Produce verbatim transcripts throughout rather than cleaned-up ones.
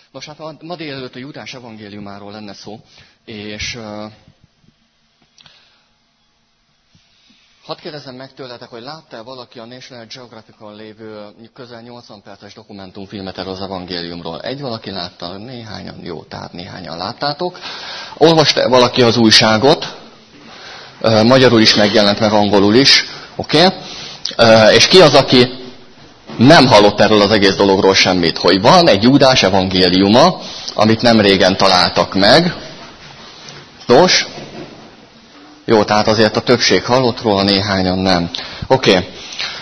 Nos, hát ma délelőtt a Júdás evangéliumáról lenne szó, és uh, hadd kérdezzem meg tőletek, hogy látta-e valaki a National Geographic-on lévő közel nyolcvan perces dokumentumfilmet erről az evangéliumról? Egy valaki látta, néhányan, jó, tehát néhányan láttátok. Olvasta-e valaki az újságot? Uh, magyarul is megjelent, meg angolul is, oké? Okay? Uh, és ki az, aki nem hallott erről az egész dologról semmit, hogy van egy Júdás evangéliuma, amit nem régen találtak meg. Nos, jó, tehát azért a többség hallott róla, néhányan nem. Oké. Okay.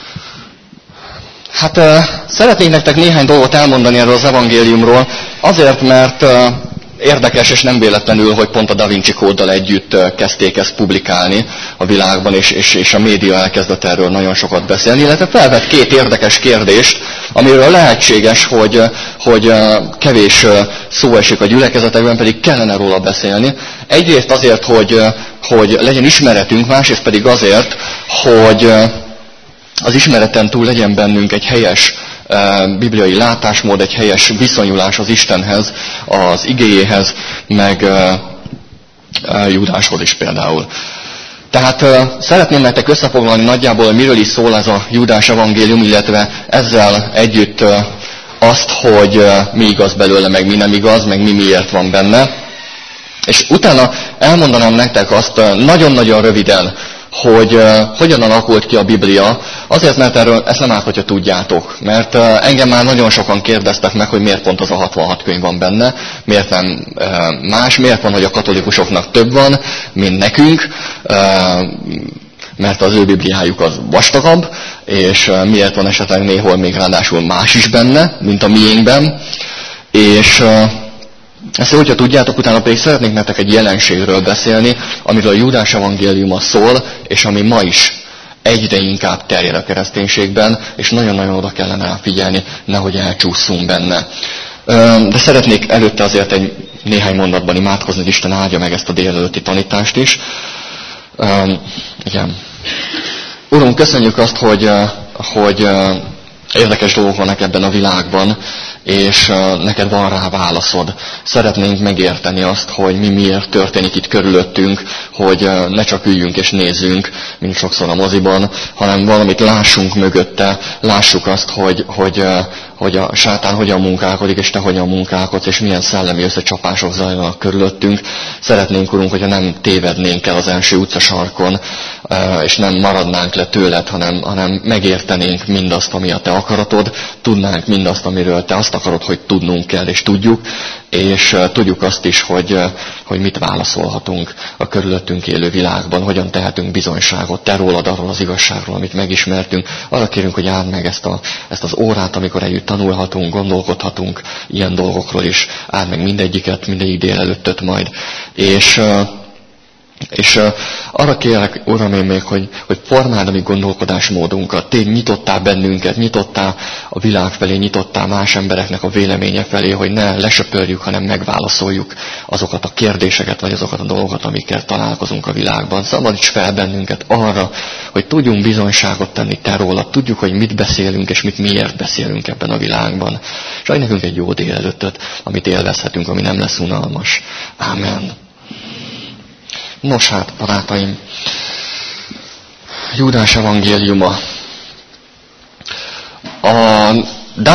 Hát uh, szeretnék nektek néhány dolgot elmondani erről az evangéliumról, azért, mert uh, érdekes, és nem véletlenül, hogy pont a Da Vinci kóddal együtt uh, kezdték ezt publikálni a világban, és, és, és a média elkezdett erről nagyon sokat beszélni, illetve felvett két érdekes kérdést, amiről lehetséges, hogy, hogy kevés szó esik a gyülekezetekben, pedig kellene róla beszélni. Egyrészt azért, hogy, hogy legyen ismeretünk, másrészt pedig azért, hogy az ismereten túl legyen bennünk egy helyes bibliai látásmód, egy helyes viszonyulás az Istenhez, az igéjéhez, meg Júdáshoz is például. Tehát uh, szeretném nektek összefoglalni nagyjából, hogy miről is szól ez a Júdás evangélium, illetve ezzel együtt uh, azt, hogy uh, mi igaz belőle, meg mi nem igaz, meg mi miért van benne. És utána elmondanám nektek azt uh, nagyon-nagyon röviden, hogy uh, hogyan alakult ki a Biblia, azért, mert erről ezt nem árt, hogyha tudjátok. Mert uh, engem már nagyon sokan kérdeztek meg, hogy miért pont az a hatvanhat könyv van benne, miért nem uh, más, miért van, hogy a katolikusoknak több van, mint nekünk, uh, mert az ő Bibliájuk az vastagabb, és uh, miért van esetleg néhol még ráadásul más is benne, mint a miénkben. És uh, ezt hogyha tudjátok, utána pedig szeretnék nektek egy jelenségről beszélni, amiről a Júdás evangéliuma szól, és ami ma is egyre inkább terjed a kereszténységben, és nagyon-nagyon oda kellene elfigyelni, nehogy elcsúszunk benne. De szeretnék előtte azért egy néhány mondatban imádkozni, hogy Isten áldja meg ezt a délelőtti tanítást is. Igen. Urunk, köszönjük azt, hogy, hogy érdekes dolgok vannak ebben a világban, és neked van rá válaszod. Szeretnénk megérteni azt, hogy mi miért történik itt körülöttünk, hogy ne csak üljünk és nézzünk, mint sokszor a moziban, hanem valamit lássunk mögötte, lássuk azt, hogy, hogy, hogy a sátán hogyan munkálkodik, és te hogyan munkálkodsz, és milyen szellemi összecsapások zajlanak körülöttünk. Szeretnénk, Urunk, hogyha nem tévednénk el az első utcasarkon, és nem maradnánk le tőled, hanem, hanem megértenénk mindazt, ami a te akaratod, tudnánk mindazt, amiről te azt akarod, hogy tudnunk kell, és tudjuk, és uh, tudjuk azt is, hogy, uh, hogy mit válaszolhatunk a körülöttünk élő világban, hogyan tehetünk bizonyságot te rólad, arról az igazságról, amit megismertünk. Arra kérünk, hogy áld meg ezt, a, ezt az órát, amikor együtt tanulhatunk, gondolkodhatunk ilyen dolgokról is. Áld meg mindegyiket, mindegyik délelőttöt majd. És... Uh, És uh, arra kérlek, Uram, én még, hogy, hogy formáld a mi gondolkodásmódunkat. Tégy nyitottál bennünket, nyitottál a világ felé, nyitottál más embereknek a véleménye felé, hogy ne lesöpörjük, hanem megválaszoljuk azokat a kérdéseket, vagy azokat a dolgokat, amikkel találkozunk a világban. Szabadíts fel bennünket arra, hogy tudjunk bizonyságot tenni te rólad, tudjuk, hogy mit beszélünk, és mit miért beszélünk ebben a világban. És adj nekünk egy jó délelőttöt, amit élvezhetünk, ami nem lesz unalmas. Ámen. Nos hát, barátaim, Júdás evangéliuma. A Da,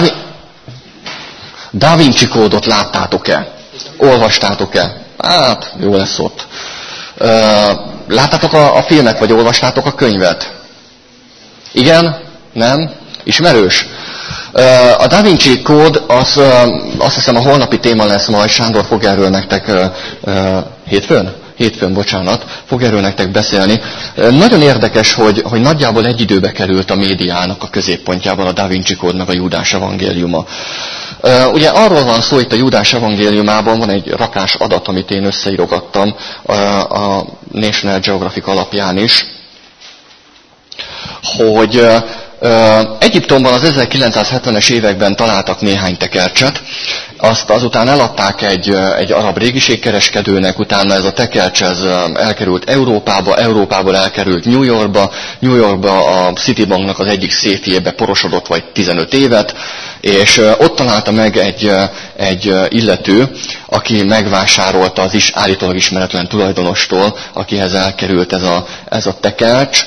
da Vinci kódot láttátok-e? Olvastátok-e? Hát, jó lesz ott. Láttátok a, a filmet, vagy olvastátok a könyvet? Igen? Nem? Ismerős? A Da Vinci kód, az, azt hiszem a holnapi téma lesz majd, Sándor fog erről nektek hétfőn? Hétfőn, bocsánat, fog erről nektek beszélni. Nagyon érdekes, hogy, hogy nagyjából egy időbe került a médiának a középpontjában a Da Vinci kódnak a Júdás evangéliuma. Ugye arról van szó itt a Júdás evangéliumában, van egy rakás adat, amit én összeírogattam a National Geographic alapján is, hogy Egyiptomban az ezerkilencszázhetvenes években találtak néhány tekercset, azt azután eladták egy, egy arab régiségkereskedőnek, utána ez a tekercs ez elkerült Európába, Európából elkerült New Yorkba, New Yorkba a Citibanknak az egyik széfjébe porosodott vagy tizenöt évet, és ott találta meg egy, egy illető, aki megvásárolta az is állítólag ismeretlen tulajdonostól, akihez elkerült ez a, ez a tekercs.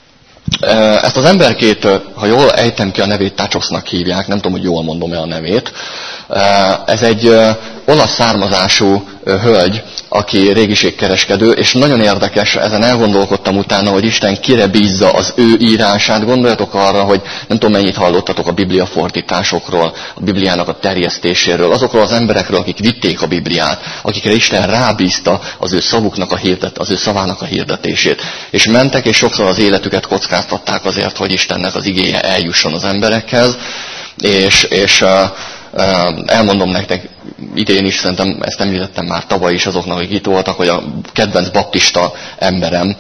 Ezt az emberkét, ha jól ejtem ki a nevét, Tácsosznak hívják, nem tudom, hogy jól mondom-e a nevét. Ez egy olasz származású hölgy, aki régiségkereskedő, és nagyon érdekes, ezen elgondolkodtam utána, hogy Isten kire bízza az ő írását. Gondoljatok arra, hogy nem tudom, mennyit hallottatok a Biblia fordításokról, a Bibliának a terjesztéséről, azokról az emberekről, akik vitték a Bibliát, akikre Isten rábízta az ő szavuknak a hirdet, az ő szavának a hirdetését. És mentek, és sokszor az életüket kockáztatták azért, hogy Istennek az igéje eljusson az emberekhez, és, és elmondom nektek idén is, szerintem ezt említettem már tavaly is azoknak, akik itt voltak, hogy a kedvenc baptista emberem,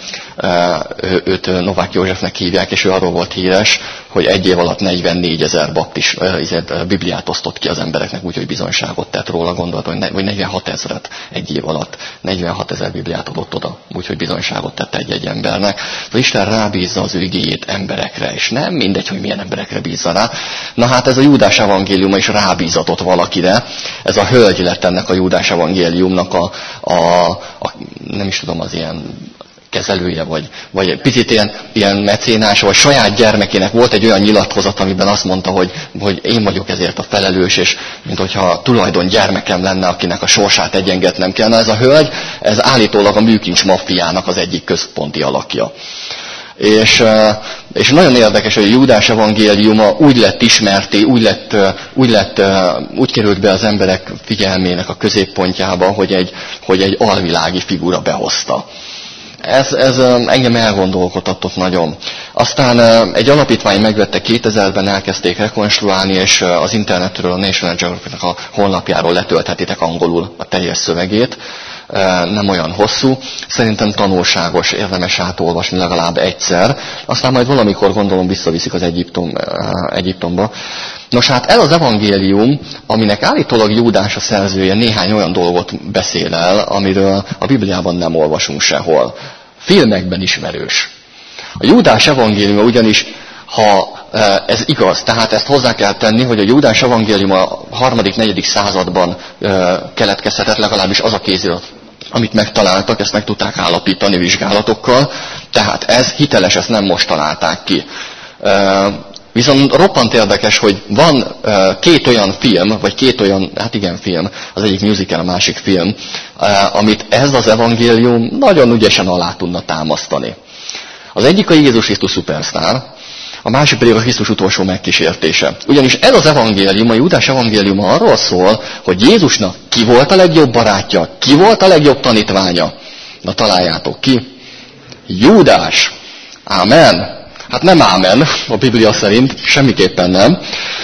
őt Novák Józsefnek hívják, és ő arról volt híres, hogy egy év alatt negyvennégyezer baptist Bibliát osztott ki az embereknek, úgyhogy bizonyságot tett róla, gondolt, hogy negyvenhat ezret egy év alatt, negyvenhat ezer Bibliát adott oda, úgyhogy bizonyságot tett egy-egy embernek. De Isten rábízza az ő igéjét emberekre, és nem mindegy, hogy milyen emberekre bízza rá. Na hát ez a Júdás evangéliuma is rábízatott valakire. Ez a hölgy lett ennek a Júdás evangéliumnak a, a, a nem is tudom, az ilyen kezelője, vagy, vagy picit ilyen, ilyen mecénása, vagy saját gyermekének volt egy olyan nyilatkozat, amiben azt mondta, hogy, hogy én vagyok ezért a felelős, és mint hogyha tulajdon gyermekem lenne, akinek a sorsát egyengetnem kell. Na ez a hölgy, ez állítólag a műkincs maffiának az egyik központi alakja. És, és nagyon érdekes, hogy a Júdás evangéliuma úgy lett ismerté, úgy, lett, úgy, lett, úgy került be az emberek figyelmének a középpontjába, hogy egy, hogy egy alvilági figura behozta. Ez, ez engem elgondolkodtatott nagyon. Aztán egy alapítvány megvette kétezerben, elkezdték rekonstruálni, és az internetről, a National Geographic-nak a honlapjáról letölthetitek angolul a teljes szövegét. Nem olyan hosszú. Szerintem tanulságos, érdemes átolvasni legalább egyszer. Aztán majd valamikor gondolom visszaviszik az Egyiptom, Egyiptomba. Nos hát ez az evangélium, aminek állítólag Júdás a szerzője, néhány olyan dolgot beszél el, amiről a Bibliában nem olvasunk sehol. Filmekben ismerős. A Júdás evangéliuma ugyanis, ha ez igaz, tehát ezt hozzá kell tenni, hogy a Júdás evangélium a harmadik, negyedik században keletkezhetett, legalábbis az a kézirat, amit megtaláltak, ezt meg tudták állapítani vizsgálatokkal, tehát ez hiteles, ezt nem most találták ki. Viszont roppant érdekes, hogy van két olyan film, vagy két olyan, hát igen film, az egyik musical, a másik film, amit ez az evangélium nagyon ügyesen alá tudna támasztani. Az egyik a Jézus Krisztus szupersztár, a másik pedig a Krisztus utolsó megkísértése. Ugyanis ez az evangélium, a Júdás evangéliuma arról szól, hogy Jézusnak ki volt a legjobb barátja, ki volt a legjobb tanítványa. Na találjátok ki. Júdás. Ámen. Hát nem ámen, a Biblia szerint, semmiképpen nem.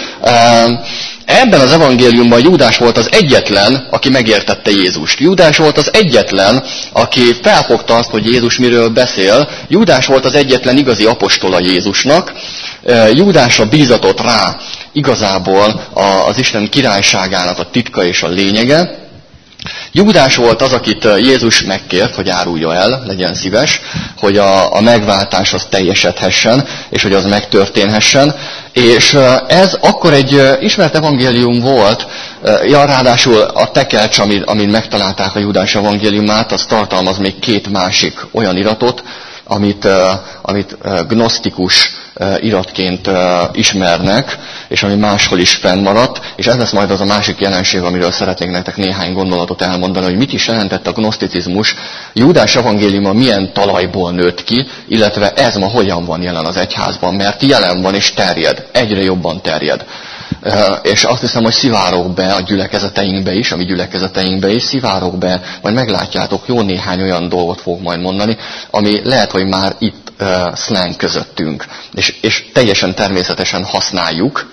Ebben az evangéliumban Júdás volt az egyetlen, aki megértette Jézust. Júdás volt az egyetlen, aki felfogta azt, hogy Jézus miről beszél. Júdás volt az egyetlen igazi apostola Jézusnak. Júdásra bízatott rá igazából az Isten királyságának a titka és a lényege. Júdás volt az, akit Jézus megkért, hogy árulja el, legyen szíves, hogy a, a megváltás az teljesedhessen, és hogy az megtörténhessen. És ez akkor egy ismert evangélium volt, ja, ráadásul a tekercs, amin, amin megtalálták a Júdás evangéliumát, az tartalmaz még két másik olyan iratot, amit, amit gnosztikus iratként ismernek, és ami máshol is fennmaradt, és ez lesz majd az a másik jelenség, amiről szeretnék nektek néhány gondolatot elmondani, hogy mit is jelentett a gnoszticizmus, Júdás evangéliuma milyen talajból nőtt ki, illetve ez ma hogyan van jelen az egyházban, mert jelen van és terjed, egyre jobban terjed. És azt hiszem, hogy szivárok be a gyülekezeteinkbe is, a mi gyülekezeteinkbe is, szivárok be, majd meglátjátok, jó néhány olyan dolgot fog majd mondani, ami lehet, hogy már itt uh, slang közöttünk, és, és teljesen természetesen használjuk,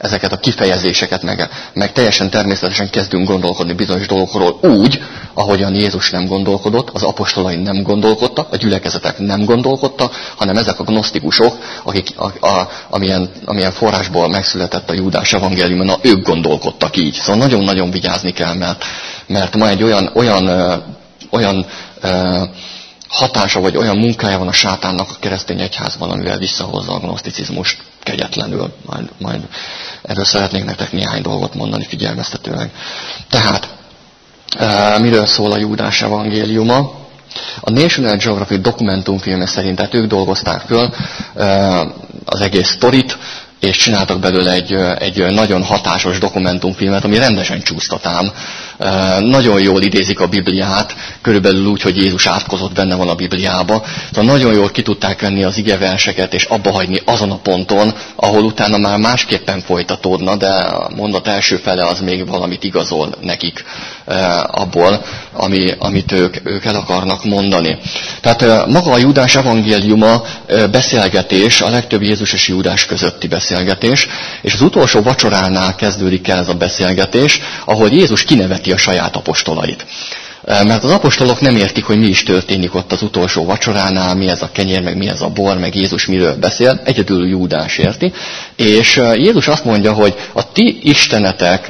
ezeket a kifejezéseket, meg, meg teljesen természetesen kezdünk gondolkodni bizonyos dolgokról úgy, ahogyan Jézus nem gondolkodott, az apostolai nem gondolkodtak, a gyülekezetek nem gondolkodtak, hanem ezek a gnosztikusok, akik, a, a, amilyen, amilyen forrásból megszületett a Júdás evangélium, na, ők gondolkodtak így. Szóval nagyon-nagyon vigyázni kell, mert, mert ma egy olyan, olyan, ö, olyan ö, hatása, vagy olyan munkája van a sátánnak a keresztény egyházban, amivel visszahozza a gnoszticizmust kegyetlenül. Majd, majd erről szeretnék nektek néhány dolgot mondani figyelmeztetőleg. Tehát, e, miről szól a Júdás evangéliuma? A National Geographic dokumentumfilme szerint, tehát ők dolgozták föl e, az egész sztorit, és csináltak belőle egy, egy nagyon hatásos dokumentumfilmet, ami rendesen csúsztatám. Nagyon jól idézik a Bibliát, körülbelül úgy, hogy Jézus átkozott, benne van a Bibliába. Tehát nagyon jól ki tudták venni az igeverseket, és abba hagyni azon a ponton, ahol utána már másképpen folytatódna, de a mondat első fele az még valamit igazol nekik abból, ami, amit ők, ők el akarnak mondani. Tehát maga a Júdás evangéliuma beszélgetés, a legtöbb Jézus és Júdás közötti beszélgetés, és az utolsó vacsoránál kezdődik el ez a beszélgetés, ahol Jézus kineveti a saját apostolait. Mert az apostolok nem értik, hogy mi is történik ott az utolsó vacsoránál, mi ez a kenyér, meg mi ez a bor, meg Jézus miről beszél, egyedül Júdás érti. És Jézus azt mondja, hogy a ti istenetek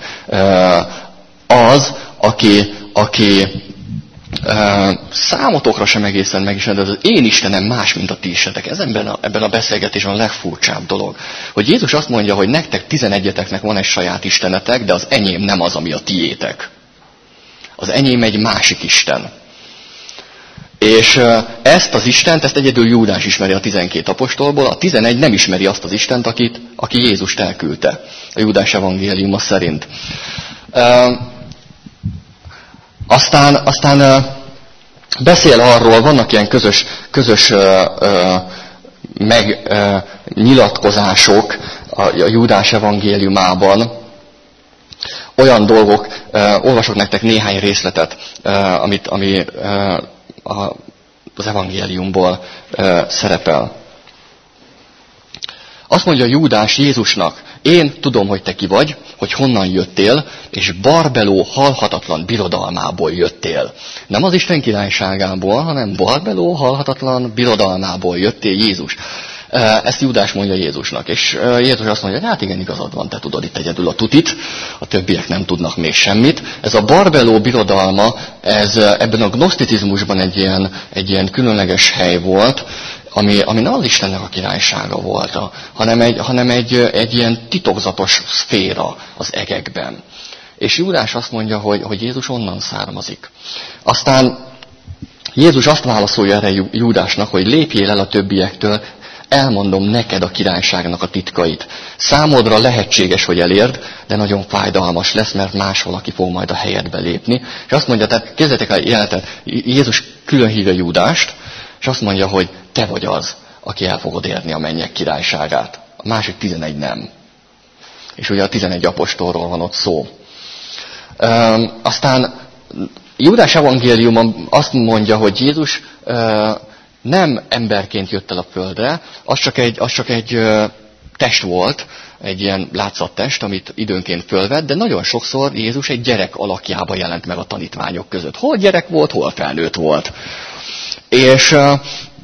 az, aki, aki számotokra sem egészen megismered, de az én Istenem más, mint a ti istenetek. Ez ebben a, ebben a beszélgetésben a legfurcsább dolog. Hogy Jézus azt mondja, hogy nektek tizenegyeteknek van egy saját istenetek, de az enyém nem az, ami a tiétek. Az enyém egy másik Isten. És ezt az Istent, ezt egyedül Júdás ismeri a tizenkét apostolból, a tizenegy nem ismeri azt az Istent, akit, aki Jézust elküldte, a Júdás evangéliuma szerint. Aztán, aztán beszél arról, vannak ilyen közös, közös megnyilatkozások a, a Júdás evangéliumában, olyan dolgok, olvasok nektek néhány részletet, amit, ami az evangéliumból szerepel. Azt mondja Júdás Jézusnak, én tudom, hogy te ki vagy, hogy honnan jöttél, és Barbeló halhatatlan birodalmából jöttél. Nem az Isten királyságából, hanem Barbeló halhatatlan birodalmából jöttél, Jézus. Ezt Júdás mondja Jézusnak, és Jézus azt mondja, hogy hát igen, igazad van, te tudod itt egyedül a tutit, a többiek nem tudnak még semmit. Ez a Barbeló birodalma, ez ebben a gnoszticizmusban egy ilyen, egy ilyen különleges hely volt, ami, ami nem az Istennek a királysága volt, hanem egy, hanem egy, egy ilyen titokzatos szféra az egekben. És Júdás azt mondja, hogy, hogy Jézus onnan származik. Aztán Jézus azt válaszolja erre Júdásnak, hogy lépjél el a többiektől, elmondom neked a királyságnak a titkait. Számodra lehetséges, hogy elérd, de nagyon fájdalmas lesz, mert más valaki fog majd a helyedbe lépni. És azt mondja, tehát kezdetek el jelenetet, Jézus külön hívja Júdást, és azt mondja, hogy te vagy az, aki el fogod érni a mennyek királyságát. A másik tizenegy nem. És ugye a tizenegy apostolról van ott szó. Üm, aztán Júdás evangéliuma azt mondja, hogy Jézus üm, nem emberként jött el a földre, az csak egy, az csak egy ö, test volt, egy ilyen látszattest, amit időnként fölvett, de nagyon sokszor Jézus egy gyerek alakjába jelent meg a tanítványok között. Hol gyerek volt, hol felnőtt volt. És ö,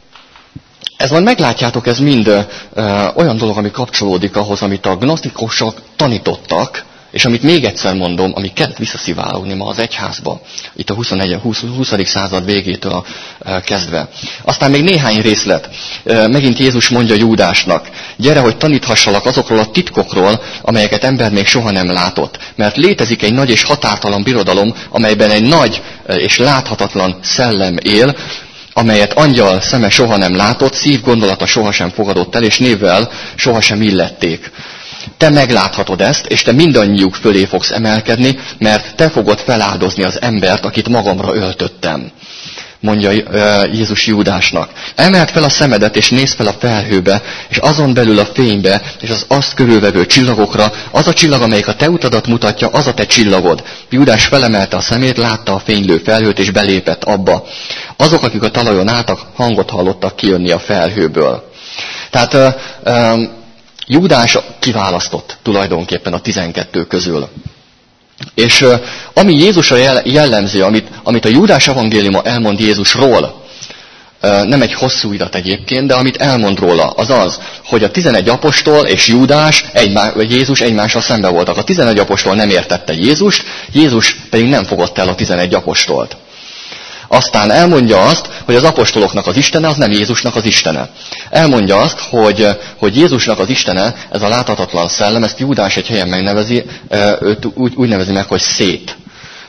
ez majd meglátjátok, ez mind ö, olyan dolog, ami kapcsolódik ahhoz, amit a gnosztikusok tanítottak, és amit még egyszer mondom, ami kellett visszaszivárogni ma az egyházba, itt a huszadik század végétől kezdve. Aztán még néhány részlet. Megint Jézus mondja Júdásnak, gyere, hogy taníthassalak azokról a titkokról, amelyeket ember még soha nem látott. Mert létezik egy nagy és határtalan birodalom, amelyben egy nagy és láthatatlan szellem él, amelyet angyal szeme soha nem látott, szív gondolata sohasem fogadott el, és névvel sohasem illették. Te megláthatod ezt, és te mindannyiuk fölé fogsz emelkedni, mert te fogod feláldozni az embert, akit magamra öltöttem, mondja Jézus Júdásnak. Emeld fel a szemedet, és nézd fel a felhőbe, és azon belül a fénybe, és az azt körülvevő csillagokra, az a csillag, amelyik a te utadat mutatja, az a te csillagod. Júdás felemelte a szemét, látta a fénylő felhőt, és belépett abba. Azok, akik a talajon álltak, hangot hallottak kijönni a felhőből. Tehát... Uh, um, Júdás kiválasztott tulajdonképpen a tizenkettő közül. És uh, ami Jézusra jellemző, amit, amit a Júdás evangéliuma elmond Jézusról, uh, nem egy hosszú irat egyébként, de amit elmond róla, az az, hogy a tizenegy apostol és Júdás, egymá, vagy Jézus egymással szembe voltak. A tizenegy apostol nem értette Jézust, Jézus pedig nem fogadta el a tizenegy apostolt. Aztán elmondja azt, hogy az apostoloknak az Istene, az nem Jézusnak az Istene. Elmondja azt, hogy, hogy Jézusnak az Istene, ez a láthatatlan szellem, ezt Júdás egy helyen megnevezi, őt úgy, úgy nevezi meg, hogy Szét.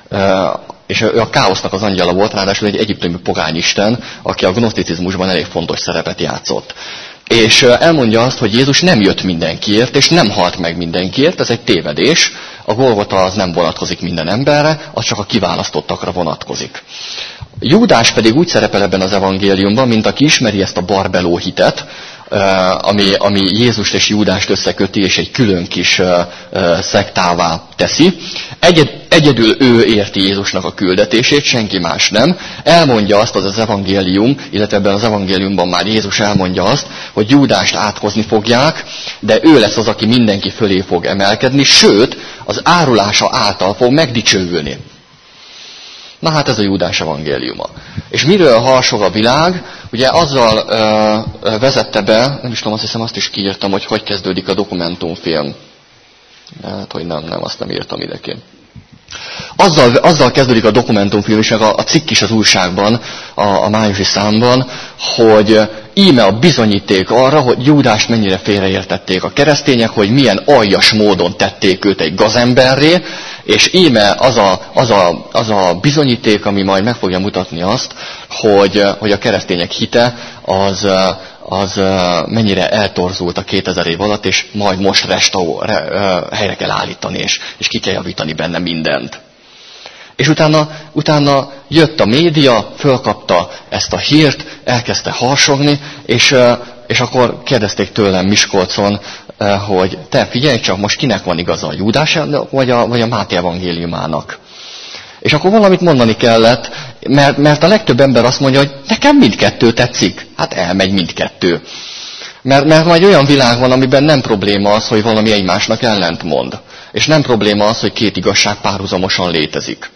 És ő a káosznak az angyala volt, ráadásul egy egyiptomi pogányisten, aki a gnoszticizmusban elég fontos szerepet játszott. És elmondja azt, hogy Jézus nem jött mindenkiért, és nem halt meg mindenkiért, ez egy tévedés. A Golgota az nem vonatkozik minden emberre, az csak a kiválasztottakra vonatkozik. Júdás pedig úgy szerepel ebben az evangéliumban, mint aki ismeri ezt a barbeló hitet, ami, ami Jézust és Júdást összeköti, és egy külön kis szektává teszi. Egyed, egyedül ő érti Jézusnak a küldetését, senki más nem. Elmondja azt az az evangélium, illetve ebben az evangéliumban már Jézus elmondja azt, hogy Júdást áthozni fogják, de ő lesz az, aki mindenki fölé fog emelkedni, sőt, az árulása által fog megdicsőülni. Na hát ez a Júdás evangéliuma. És miről harsog a világ? Ugye azzal ö, ö, vezette be, nem is tudom, azt hiszem azt is kiírtam, hogy hogy kezdődik a dokumentumfilm. Hát, hogy nem, nem, azt nem írtam idekén. Azzal, azzal kezdődik a dokumentumfilm, és a, a cikk is az újságban, a, a májusi számban, hogy íme a bizonyíték arra, hogy Júdást mennyire félreértették a keresztények, hogy milyen aljas módon tették őt egy gazemberré, és íme az a, az, a, az a bizonyíték, ami majd meg fogja mutatni azt, hogy, hogy a keresztények hite az, az mennyire eltorzult a kétezer év alatt, és majd most restaur, re, helyre kell állítani, és, és ki kell javítani benne mindent. És utána, utána jött a média, fölkapta ezt a hírt, elkezdte harsogni, és, és akkor kérdezték tőlem Miskolcon, hogy te figyelj csak, most kinek van igaza, a Júdás vagy a, vagy a Máté evangéliumának. És akkor valamit mondani kellett, mert, mert a legtöbb ember azt mondja, hogy nekem mindkettő tetszik. Hát elmegy mindkettő. Mert, mert majd olyan világ van, amiben nem probléma az, hogy valami egymásnak ellentmond. És nem probléma az, hogy két igazság párhuzamosan létezik.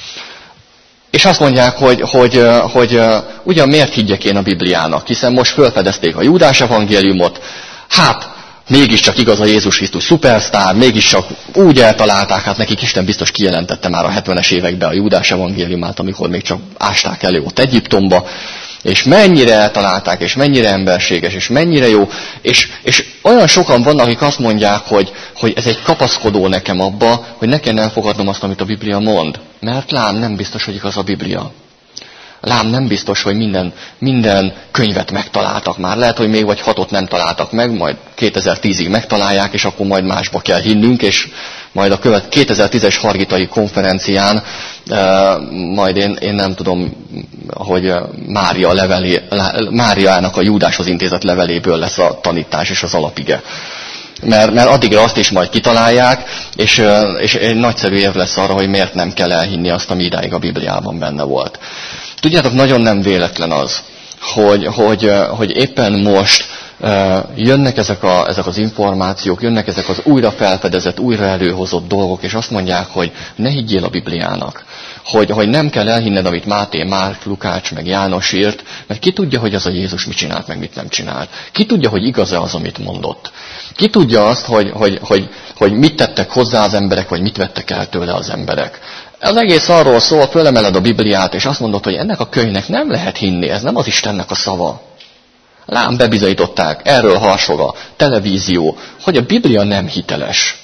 És azt mondják, hogy, hogy, hogy ugyan miért higgyek én a Bibliának, hiszen most felfedezték a Júdás evangéliumot, hát mégiscsak igaz a Jézus Krisztus szupersztár, mégiscsak úgy eltalálták, hát nekik Isten biztos kijelentette már a hetvenes években a Júdás evangéliumát, amikor még csak ásták elő ott Egyiptomba, és mennyire eltalálták, és mennyire emberséges, és mennyire jó, és, és olyan sokan vannak, akik azt mondják, hogy, hogy ez egy kapaszkodó nekem abba, hogy ne kellene elfogadnom azt, amit a Biblia mond. Mert lám, nem biztos, hogy igaz a Biblia. Lám, nem biztos, hogy minden, minden könyvet megtaláltak már. Lehet, hogy még vagy hatot nem találtak meg, majd kétezer-tízig megtalálják, és akkor majd másba kell hinnünk, és majd a követ kétezer-tízes Hargitai konferencián, uh, majd én, én nem tudom, hogy Mária levelé, Máriának a Júdáshoz intézett leveléből lesz a tanítás és az alapige. Mert, mert addigra azt is majd kitalálják, és, és egy nagyszerű érv lesz arra, hogy miért nem kell elhinni azt, ami idáig a Bibliában benne volt. Tudjátok, nagyon nem véletlen az, hogy, hogy, hogy éppen most uh, jönnek ezek, a, ezek az információk, jönnek ezek az újra felfedezett, újra előhozott dolgok, és azt mondják, hogy ne higgyél a Bibliának. Hogy, hogy nem kell elhinned, amit Máté, Márk, Lukács, meg János írt, mert ki tudja, hogy az a Jézus mit csinált, meg mit nem csinált. Ki tudja, hogy igaz-e az, amit mondott. Ki tudja azt, hogy, hogy, hogy, hogy mit tettek hozzá az emberek, vagy mit vettek el tőle az emberek. Az egész arról szól, fölemeled a Bibliát, és azt mondod, hogy ennek a könyvnek nem lehet hinni, ez nem az Istennek a szava. Lám, bebizonyították, erről harsog a televízió, hogy a Biblia nem hiteles.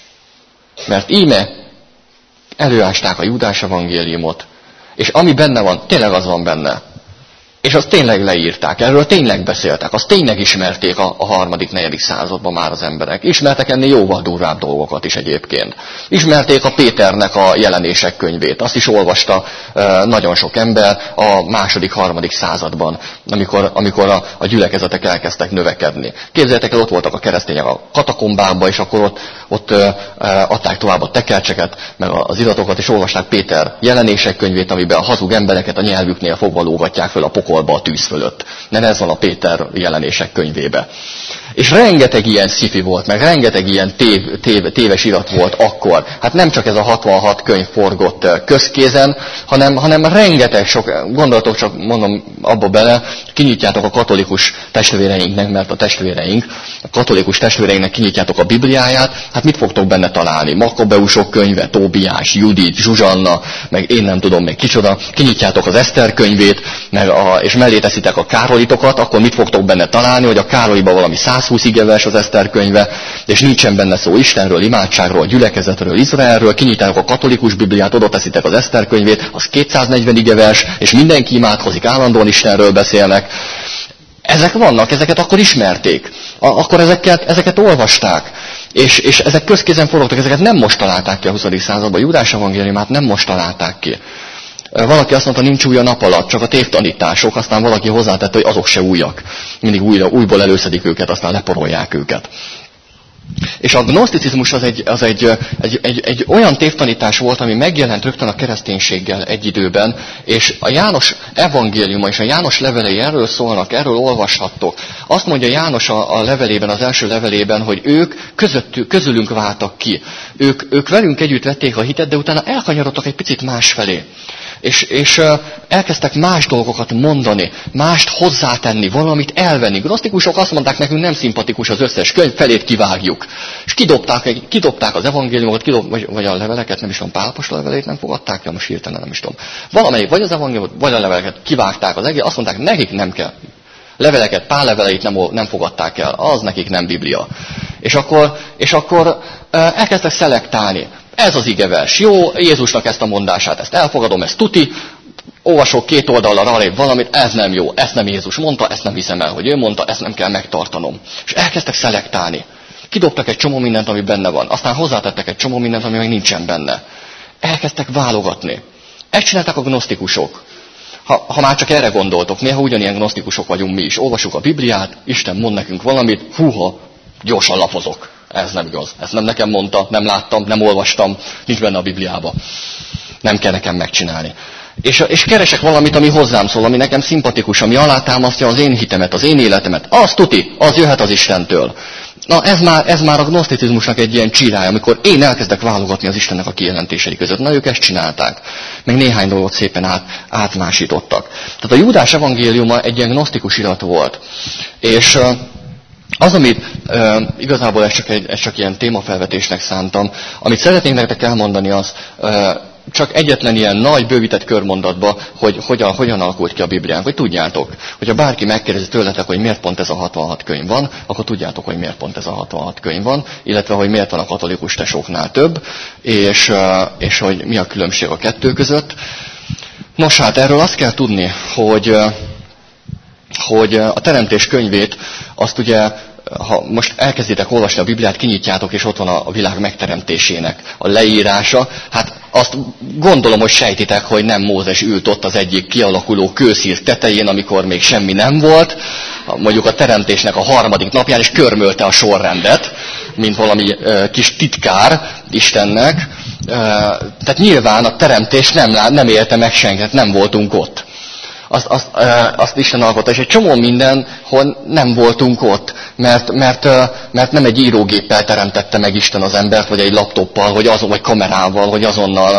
Mert íme előásták a Júdás evangéliumot, és ami benne van, tényleg az van benne. És azt tényleg leírták, erről tényleg beszéltek, azt tényleg ismerték a, a harmadik, negyedik században már az emberek. Ismertek ennél jóval durvább dolgokat is egyébként. Ismerték a Péternek a jelenések könyvét, azt is olvasta e, nagyon sok ember a második, harmadik században, amikor, amikor a, a gyülekezetek elkezdtek növekedni. Képzeljétek el, ott voltak a keresztények a katakombákban, és akkor ott, ott e, adták tovább a tekercseket, meg az iratokat, és olvasták Péter jelenések könyvét, amiben a hazug embereket a nyelvüknél fogva lógatják föl a pokol pokolba a tűz fölött. Mert ez van a Péter jelenések könyvébe. És rengeteg ilyen sci-fi volt, meg rengeteg ilyen tév, tév, téves irat volt akkor. Hát nem csak ez a hatvanhat könyv forgott közkézen, hanem, hanem rengeteg sok, gondolatok csak mondom abba bele, kinyitjátok a katolikus testvéreinknek, mert a testvéreink, a katolikus testvéreinknek kinyitjátok a Bibliáját, hát mit fogtok benne találni? Makabeusok könyve, Tóbiás, Judit, Zsuzsanna, meg én nem tudom még kicsoda, kinyitjátok az Eszter könyvét, meg a, és mellé teszitek a Károlitokat, akkor mit fogtok benne találni, hogy a Károliban valami százhúsz igevers az Eszter könyve, és nincsen benne szó Istenről, imádságról, gyülekezetről, Izraelről, kinyitjátok a katolikus Bibliát, oda teszitek az Eszter könyvét, az kétszáznegyven igevers, és mindenki imádkozik, állandóan Istenről beszélnek. Ezek vannak, ezeket akkor ismerték. Akkor ezeket, ezeket olvasták. És, és ezek közkézen forogtak, ezeket nem most találták ki a huszadik században. Júdás evangéliumát nem most találták ki. Valaki azt mondta, nincs új a nap alatt, csak a tévtanítások, aztán valaki hozzátette, hogy azok se újak. Mindig újra, újból előszedik őket, aztán leporolják őket. És a gnoszticizmus az egy, az egy, egy, egy, egy olyan tévtanítás volt, ami megjelent rögtön a kereszténységgel egy időben, és a János evangéliuma és a János levelei erről szólnak, erről olvashattok. Azt mondja János a, a levelében, az első levelében, hogy ők közöttük, közülünk váltak ki. Ők, ők velünk együtt vették a hitet, de utána elkanyarodtak egy picit másfelé. És, és elkezdtek más dolgokat mondani, mást hozzátenni, valamit elvenni. Gnosztikusok azt mondták nekünk, nem szimpatikus az összes könyv, felét kivágjuk. És kidobták, kidobták az evangéliumokat, kidob, vagy, vagy a leveleket, nem is tudom, Pál apostol levelét nem fogadták el, most hirtelen nem is tudom. Valamelyik, vagy az evangéliumot, vagy a leveleket kivágták az egész, azt mondták, nekik nem kell. Leveleket, Pál leveleit nem, nem fogadták el, az nekik nem Biblia. És akkor, és akkor elkezdtek szelektálni. Ez az igevers. Jó, Jézusnak ezt a mondását, ezt elfogadom, ezt tuti, olvasok két oldalra rálébb valamit, ez nem jó, ezt nem Jézus mondta, ezt nem hiszem el, hogy ő mondta, ezt nem kell megtartanom. És elkezdtek szelektálni. Kidobtak egy csomó mindent, ami benne van. Aztán hozzátettek egy csomó mindent, ami meg nincsen benne. Elkezdtek válogatni. Ezt csinálták a gnosztikusok. Ha, ha már csak erre gondoltok, néha ugyanilyen gnosztikusok vagyunk mi is. Olvasjuk a Bibliát, Isten mond nekünk valamit, húha, gyorsan lapozok. Ez nem igaz. Ezt nem nekem mondta, nem láttam, nem olvastam, nincs benne a Bibliába. Nem kell nekem megcsinálni. És, és keresek valamit, ami hozzám szól, ami nekem szimpatikus, ami alátámasztja az én hitemet, az én életemet. Az tuti, az jöhet az Istentől. Na ez már, ez már a gnoszticizmusnak egy ilyen csirája, amikor én elkezdek válogatni az Istennek a kijelentései között. Na ők ezt csinálták. Meg néhány dolgot szépen át, átmásítottak. Tehát a Júdás evangéliuma egy ilyen gnosztikus irat volt. És az, amit uh, igazából ez csak, egy, ez csak ilyen témafelvetésnek szántam, amit szeretnénk nektek elmondani, az uh, csak egyetlen ilyen nagy, bővített körmondatba, hogy hogyan, hogyan alakult ki a Bibliánk, hogy tudjátok, hogyha bárki megkérdezi tőletek, hogy miért pont ez a hatvanhat könyv van, akkor tudjátok, hogy miért pont ez a hatvanhat könyv van, illetve hogy miért van a katolikus tesóknál több, és, uh, és hogy mi a különbség a kettő között. Nos hát erről azt kell tudni, hogy... Uh, hogy a Teremtés könyvét, azt ugye, ha most elkezditek olvasni a Bibliát, kinyitjátok, és ott van a világ megteremtésének a leírása, hát azt gondolom, hogy sejtitek, hogy nem Mózes ült ott az egyik kialakuló kőszír tetején, amikor még semmi nem volt, mondjuk a teremtésnek a harmadik napján, és körmölte a sorrendet, mint valami uh, kis titkár Istennek. Uh, tehát nyilván a teremtés nem, nem élte meg senki, nem voltunk ott. Azt, azt, azt Isten alkotta, és egy csomó mindenhol nem voltunk ott, mert, mert, mert nem egy írógéppel teremtette meg Isten az embert, vagy egy laptoppal, vagy, azon, vagy kamerával, hogy azonnal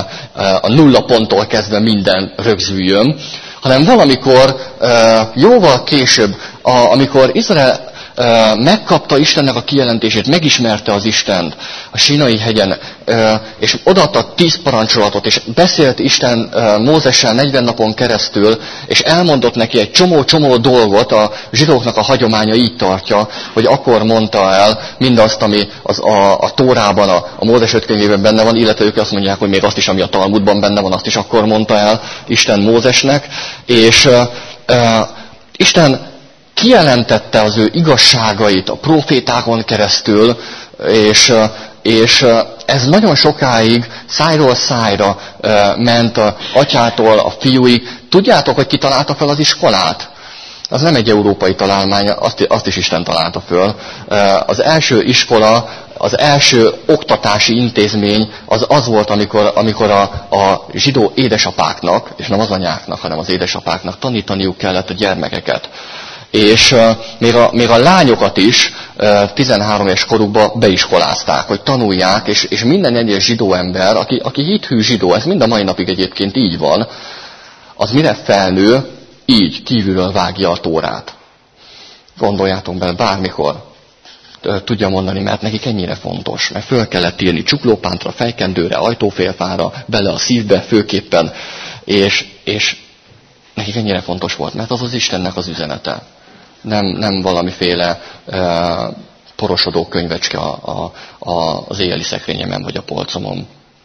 a nulla ponttól kezdve minden rögzüljön, hanem valamikor jóval később, amikor Izrael megkapta Istennek a kijelentését, megismerte az Istent a Sínai hegyen, és odaadta tíz parancsolatot, és beszélt Isten Mózessel negyven napon keresztül, és elmondott neki egy csomó-csomó dolgot, a zsidóknak a hagyománya így tartja, hogy akkor mondta el mindazt, ami az a, a Tórában, a, a Mózes öt könyvében benne van, illetve ők azt mondják, hogy még azt is, ami a Talmudban benne van, azt is akkor mondta el Isten Mózesnek, és uh, uh, Isten kijelentette az ő igazságait a profétákon keresztül, és, és ez nagyon sokáig szájról szájra ment a atyától a fiúig. Tudjátok, hogy ki találta fel az iskolát? Az nem egy európai találmány, azt, azt is Isten találta föl. Az első iskola az első oktatási intézmény az az volt, amikor, amikor a, a zsidó édesapáknak, és nem az anyáknak, hanem az édesapáknak tanítaniuk kellett a gyermekeket. És uh, még, a, még a lányokat is uh, tizenhárom éves korukban beiskolázták, hogy tanulják, és, és minden egyes zsidó ember, aki, aki hithű zsidó, ez mind a mai napig egyébként így van, az mire felnő, így kívülről vágja a Tórát. Gondoljátok bele, bármikor tudja mondani, mert nekik ennyire fontos. Mert föl kellett írni csuklópántra, fejkendőre, ajtófélfára, bele a szívbe főképpen, és, és nekik ennyire fontos volt, mert az az Istennek az üzenete. Nem, nem valamiféle e, porosodó könyvecske a, a, a, az éjjeli szekrényemen vagy a polcomon.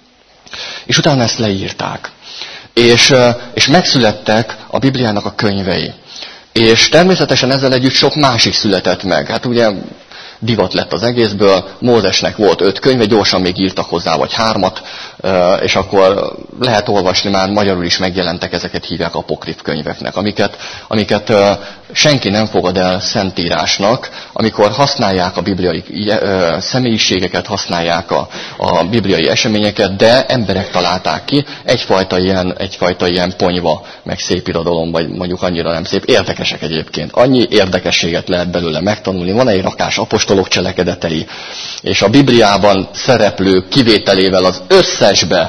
És utána ezt leírták. És, és megszülettek a Bibliának a könyvei. És természetesen ezzel együtt sok másik született meg. Hát ugye divat lett az egészből, Mózesnek volt öt könyve, gyorsan még írtak hozzá, vagy hármat, és akkor lehet olvasni, már magyarul is megjelentek, ezeket hívják apokrif könyveknek, amiket, amiket senki nem fogad el szentírásnak, amikor használják a bibliai személyiségeket, használják a, a bibliai eseményeket, de emberek találták ki, egyfajta ilyen, egyfajta ilyen ponyva, meg szép irodalom, vagy mondjuk annyira nem szép, érdekesek egyébként. Annyi érdekességet lehet belőle megtanulni. Van egy rakás apostolok cselekedetei, és a Bibliában szereplő kivételével az összesbe,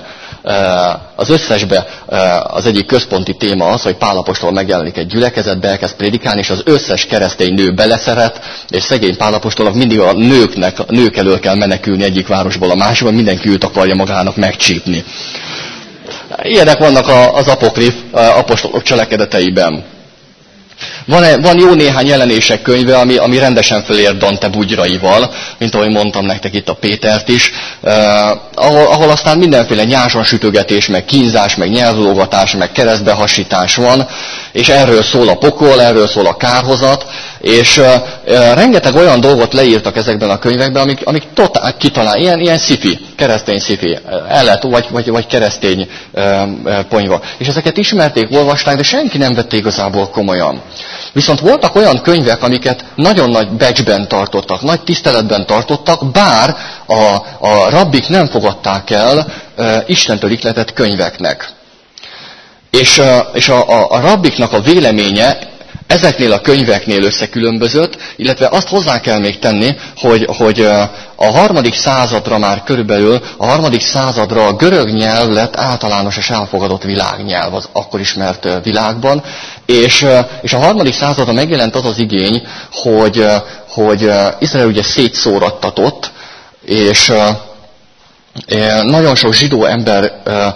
az összesbe az egyik központi téma az, hogy Pál apostol megjelenik egy gyülekezetbe, elkezd prédikálni, és az összes keresztény nő beleszeret, és szegény Pál apostolnak mindig a nőknek, a nők elől kell menekülni egyik városból a másikba, mindenki őt akarja magának megcsípni. Ilyenek vannak az apokrif apostolok cselekedeteiben. Van, van jó néhány jelenések könyve, ami, ami rendesen fölér Dante bugyraival, mint ahogy mondtam nektek itt a Pétert is, eh, ahol, ahol aztán mindenféle nyáson sütögetés, meg kínzás, meg nyelvlógatás, meg keresztbehasítás van, és erről szól a pokol, erről szól a kárhozat, és eh, rengeteg olyan dolgot leírtak ezekben a könyvekben, amik, amik totál kitalál, ilyen, ilyen sci-fi, keresztény sci-fi, el lehet, vagy, vagy, vagy keresztény eh, ponyva. És ezeket ismerték, olvasták, de senki nem vette igazából komolyan. Viszont voltak olyan könyvek, amiket nagyon nagy becsben tartottak, nagy tiszteletben tartottak, bár a, a rabbik nem fogadták el e, Istentől ihletett könyveknek. És, e, és a, a, a rabbiknak a véleménye ezeknél a könyveknél összekülönbözött, illetve azt hozzá kell még tenni, hogy, hogy a harmadik századra már körülbelül, a harmadik századra a görög nyelv lett általános és elfogadott világnyelv az akkor ismert világban, és, és a harmadik századra megjelent az az igény, hogy, hogy Izrael ugye szétszórattatott, és nagyon sok zsidó ember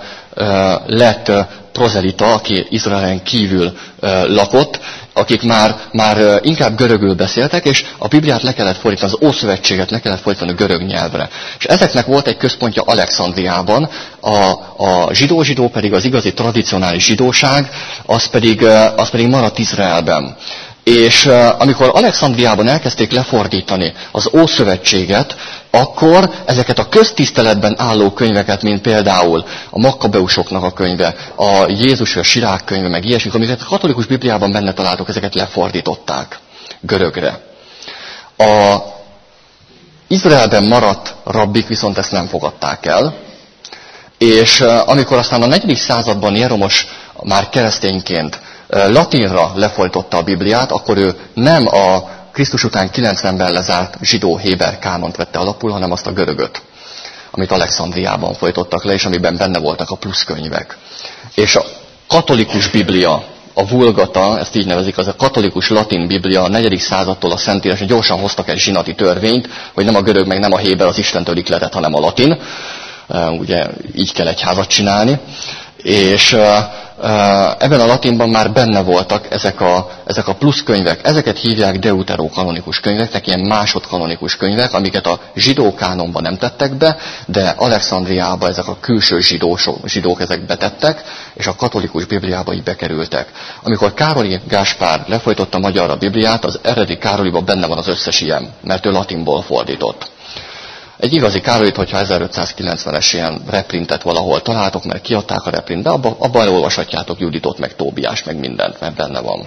lett prozelita, aki Izraelen kívül lakott, akik már, már inkább görögül beszéltek, és a Bibliát le kellett fordítani, az Ószövetséget le kellett fordítani a görög nyelvre. És ezeknek volt egy központja Alexandriában, a, a zsidó-zsidó pedig az igazi tradicionális zsidóság, az pedig, az pedig maradt Izraelben. És amikor Alexandriában elkezdték lefordítani az Ószövetséget, akkor ezeket a köztiszteletben álló könyveket, mint például a Makkabeusoknak a könyve, a Jézus a Sirák könyve, meg ilyesmik, amiket a katolikus Bibliában benne találtok, ezeket lefordították görögre. A Izraelben maradt rabbik viszont ezt nem fogadták el, és amikor aztán a negyedik században Jeromos már keresztényként latinra lefordította a Bibliát, akkor ő nem a Krisztus után kilencvenben lezárt zsidó-héber kánont vette alapul, hanem azt a görögöt, amit Alexandriában folytottak le, és amiben benne voltak a pluszkönyvek. És a katolikus Biblia, a Vulgata, ezt így nevezik, az a katolikus latin Biblia a negyedik századtól a Szentírásra gyorsan hoztak egy zsinati törvényt, hogy nem a görög, meg nem a héber az Istentől ihletett, hanem a latin. Ugye így kell egy házat csinálni. És ebben a latinban már benne voltak ezek a, ezek a pluszkönyvek. Ezeket hívják deuterokanonikus könyveknek, ilyen másodkanonikus könyvek, amiket a zsidó kánonban nem tettek be, de Alexandriában ezek a külső zsidósok, zsidók ezek betettek, és a katolikus Bibliába így bekerültek. Amikor Károli Gáspár lefolytotta magyarra a Bibliát, az eredeti Károliban benne van az összes ilyen, mert ő latinból fordított. Egy igazi Károlyt, hogyha ezerötszázkilencvenes ilyen reprintet valahol találtok, mert kiadták a reprintbe, abban abba elolvashatjátok Juditot, meg Tóbiást, meg mindent, mert benne van.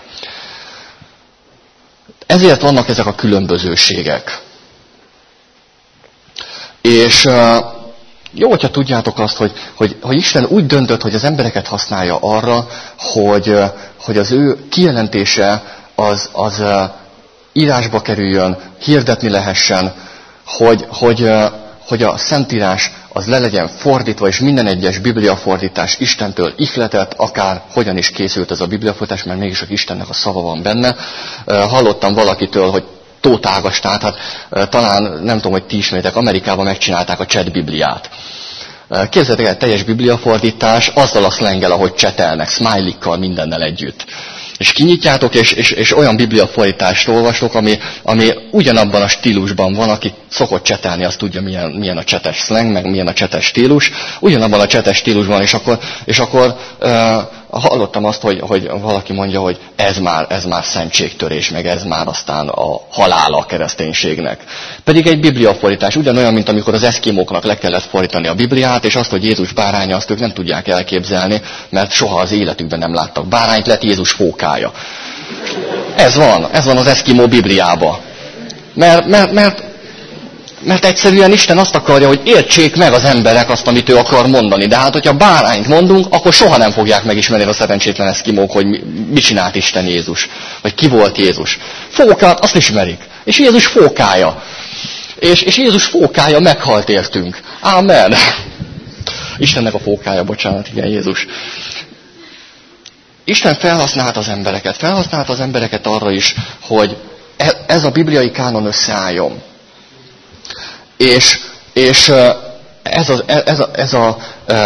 Ezért vannak ezek a különbözőségek. És jó, hogyha tudjátok azt, hogy, hogy, hogy Isten úgy döntött, hogy az embereket használja arra, hogy, hogy az ő kijelentése az, az írásba kerüljön, hirdetni lehessen, hogy, hogy, hogy a Szentírás az le legyen fordítva, és minden egyes bibliafordítás Istentől ihletett, akár hogyan is készült ez a bibliafordítás, mert mégis a Istennek a szava van benne. Hallottam valakitől, hogy Tóth Ágostát, hát talán nem tudom, hogy ti ismeritek, Amerikában megcsinálták a chat bibliát. Képzeljétek el, teljes bibliafordítás, azzal a szlenggel, ahogy csetelnek, smiley-kkal, mindennel együtt. És kinyitjátok, és, és, és olyan bibliafordítást olvastok, ami, ami ugyanabban a stílusban van, aki szokott csetelni, az tudja, milyen, milyen a csetes szleng, meg milyen a csetes stílus. Ugyanabban a csetes stílusban, és akkor, és akkor uh, hallottam azt, hogy, hogy valaki mondja, hogy ez már, ez már szentségtörés, meg ez már aztán a halála a kereszténységnek. Pedig egy bibliafordítás ugyanolyan, mint amikor az eszkimóknak le kellett fordítani a Bibliát, és azt, hogy Jézus báránya, azt ők nem tudják elképzelni, mert soha az életükben nem láttak bárányt, lett Jézus fókája. Ez van, ez van az eszkimó Bibliába. Mert, mert, mert, mert egyszerűen Isten azt akarja, hogy értsék meg az emberek azt, amit ő akar mondani. De hát, hogyha bárányt mondunk, akkor soha nem fogják megismerni a szerencsétlen eszkimók, hogy mit csinált Isten Jézus. Vagy ki volt Jézus. Fókát, azt ismerik. És Jézus fókája. És, és Jézus fókája meghalt értünk. Ámen. Istennek a fókája, bocsánat, igen, Jézus. Isten felhasznált az embereket. Felhasznált az embereket arra is, hogy ez a bibliai kánon összeálljon. És, és ez, a, ez, a, ez, a,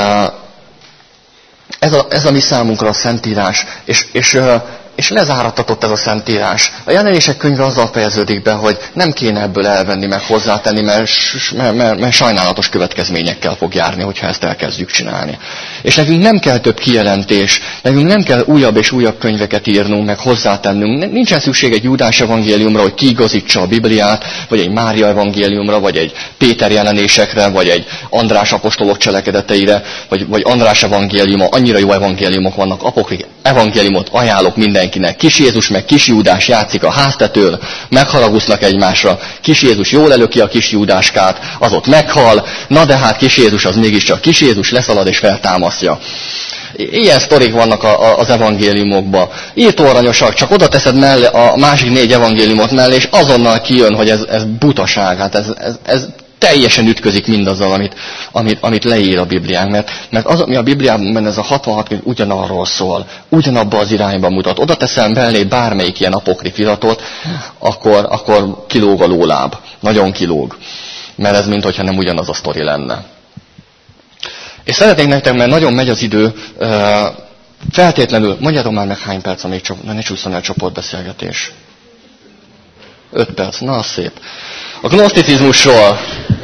ez, a, ez a mi számunkra a Szentírás, és, és, és lezárattatott ez a Szentírás. A Jelenések könyve azzal fejeződik be, hogy nem kéne ebből elvenni, meg hozzátenni, mert, mert, mert, mert sajnálatos következményekkel fog járni, hogyha ezt elkezdjük csinálni. És nekünk nem kell több kijelentés, nekünk nem kell újabb és újabb könyveket írnunk, meg hozzátennünk. Nincsen szükség egy Júdás evangéliumra, hogy kiigazítsa a Bibliát, vagy egy Mária evangéliumra, vagy egy Péter jelenésekre, vagy egy András apostolok cselekedeteire, vagy, vagy András evangéliuma. Annyira jó evangéliumok vannak, apokrif evangéliumot ajánlok mindenkinek. Kis Jézus meg kis Júdás játszik a háztetőn, megharagusznak egymásra. Kis Jézus jól elő ki a kis Júdáskát, az ott meghal. Na de hát kis Jézus az mégiscsak kis Jézus, leszalad és feltámasztja. Ilyen sztorik vannak a, a, az evangéliumokban. Írtó aranyosak, csak oda teszed mellé a másik négy evangéliumot mellé, és azonnal kijön, hogy ez, ez butaság. Hát ez, ez, ez teljesen ütközik mindazzal, amit, amit, amit leír a Bibliánk. Mert, mert az, ami a Bibliában ez a hatvanhat könyv ugyanarról szól, ugyanabba az irányba mutat. Oda teszem mellé bármelyik ilyen apokrif iratot, akkor, akkor kilóg a lóláb. Nagyon kilóg. Mert ez minthogyha nem ugyanaz a sztori lenne. És szeretnék nektek, mert nagyon megy az idő, feltétlenül, mondjátok már meg hány perc, amíg csak, ne csúszson el csoportbeszélgetés. Öt perc, na szép. A gnoszticizmusról.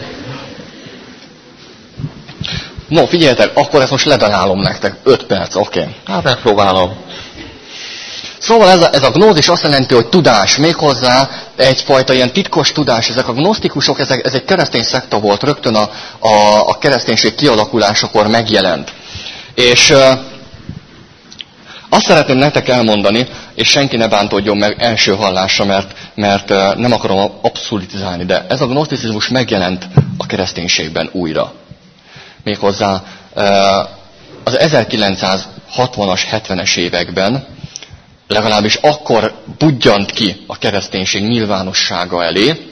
No, figyeljetek, akkor ezt most ledarálom nektek. Öt perc, oké. Okay. Hát megpróbálom. Szóval ez a, ez a gnózis azt jelenti, hogy tudás, méghozzá egyfajta ilyen titkos tudás. Ezek a gnosztikusok, ezek, ez egy keresztény szekta volt, rögtön a, a, a kereszténység kialakulásakor megjelent. És uh, azt szeretném nektek elmondani, és senki ne bántódjon meg első hallásra, mert, mert uh, nem akarom abszolutizálni, de ez a gnoszticizmus megjelent a kereszténységben újra. Méghozzá uh, az ezerkilencszázhatvanas, hetvenes években, legalábbis akkor budjant ki a kereszténység nyilvánossága elé,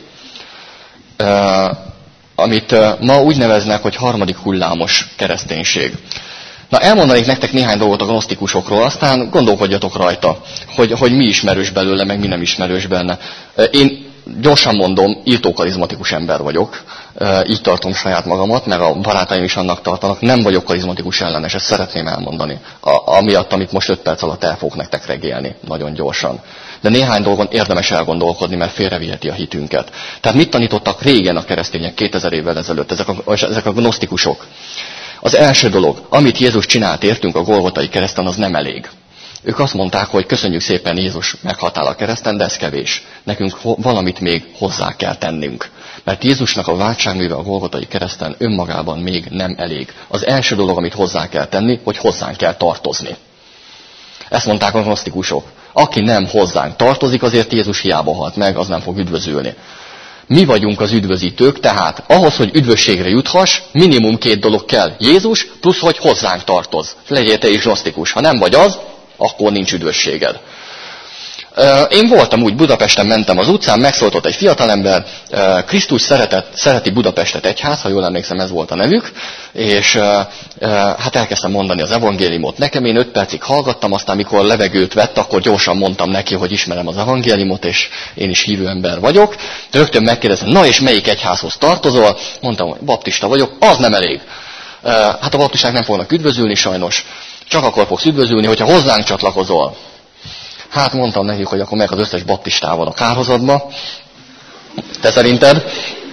amit ma úgy neveznek, hogy harmadik hullámos kereszténység. Na, elmondanék nektek néhány dolgot a gnosztikusokról, aztán gondolkodjatok rajta, hogy, hogy mi ismerős belőle, meg mi nem ismerős benne. Én gyorsan mondom, írtó-karizmatikus ember vagyok, így tartom saját magamat, meg a barátaim is annak tartanak, nem vagyok karizmatikus ellenes, ezt szeretném elmondani. A, amiatt, amit most öt perc alatt el fogok nektek regélni, nagyon gyorsan. De néhány dolgon érdemes elgondolkodni, mert félreviheti a hitünket. Tehát mit tanítottak régen a keresztények kétezer évvel ezelőtt, ezek a, ezek a gnosztikusok? Az első dolog, amit Jézus csinált értünk a Golgotai kereszten, az nem elég. Ők azt mondták, hogy köszönjük szépen, Jézus meghaltál a kereszten, de ez kevés. Nekünk valamit még hozzá kell tennünk. Mert Jézusnak a váltságműve a Golgotai kereszten önmagában még nem elég. Az első dolog, amit hozzá kell tenni, hogy hozzánk kell tartozni. Ezt mondták a gnosztikusok. Aki nem hozzánk tartozik, azért Jézus hiába halt meg, az nem fog üdvözülni. Mi vagyunk az üdvözítők, tehát ahhoz, hogy üdvösségre juthass, minimum két dolog kell. Jézus, plusz, hogy hozzánk tartoz. Legyél te is gnosztikus. Ha nem vagy az, akkor nincs üdvösséged. Én voltam úgy, Budapesten mentem az utcán, megszóltott egy fiatalember, Krisztus szeretett, szereti Budapestet egyház, ha jól emlékszem, ez volt a nevük, és hát elkezdtem mondani az evangéliumot. Nekem én öt percig hallgattam, aztán mikor levegőt vett, akkor gyorsan mondtam neki, hogy ismerem az evangéliumot, és én is hívő ember vagyok. Rögtön megkérdeztem, na és melyik egyházhoz tartozol? Mondtam, hogy baptista vagyok, az nem elég. Hát a baptisták nem fognak üdvözülni sajnos, csak akkor fogsz üdvözülni, hogyha hozzánk csatlakozol. Hát mondtam nekik, hogy akkor meg az összes baptistával a kárhozatba. Te szerinted?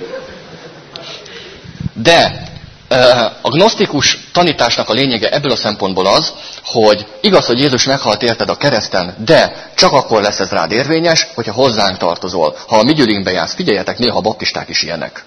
De a gnosztikus tanításnak a lényege ebből a szempontból az, hogy igaz, hogy Jézus meghalt érted a kereszten, de csak akkor lesz ez rád érvényes, hogyha hozzánk tartozol. Ha a mi gyűlünkbe jársz, figyeljetek, néha a baptisták is ilyenek.